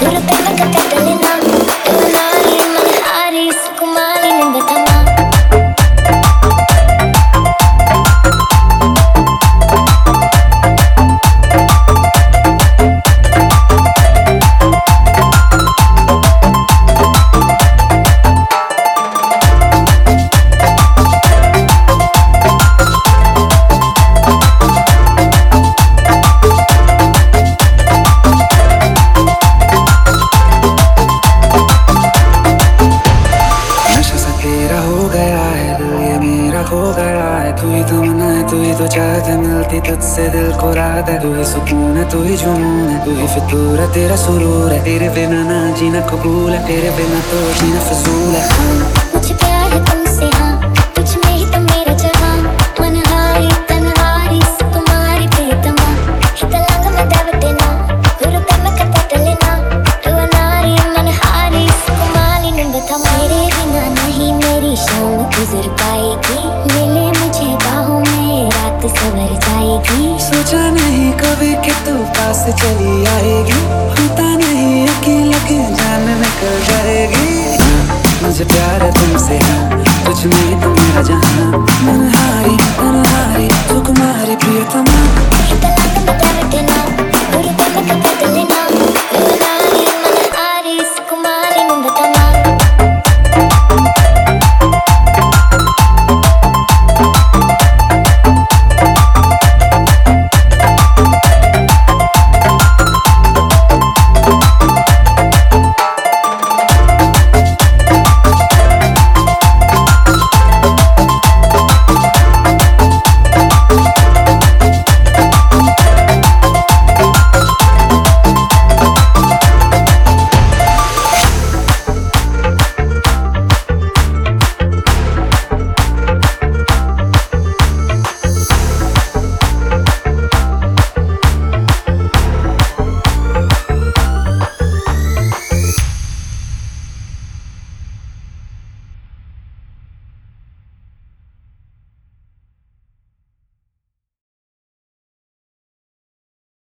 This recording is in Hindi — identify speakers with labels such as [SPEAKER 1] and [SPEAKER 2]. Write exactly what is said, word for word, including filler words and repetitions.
[SPEAKER 1] గురుతెమ్మక కట్టలినా ఎవనాలి మన హారి సుకుమారి నిందతమా
[SPEAKER 2] हो गया है तू ही तमन्ना है, तू ही तो चाहत है, मिलती तुझसे दिल को राहत है। तू ही सुकून है, तू ही जुनून है, तू ही फितूर है, तेरा सुरूर है। तेरे बिना ना जीना कबूल है, तेरे बिना तो जीना फजूल है।
[SPEAKER 1] मुझे प्यार है तुमसे हाँ, तुझ में ही तो मेरा जहां। मनहारी तनहारी सुकुमारी प्रीतमा हितलंग में देवतेना गुरुतमक कटलेना रुवनारी मनहारी सुकुमारी निंदतमा। तेरे बिना नहीं मेरी शाम गुजर पाएगी, मिले मुझे बाहों में रात सवर जाएगी।
[SPEAKER 2] सोचा नहीं कभी कि तू पास चली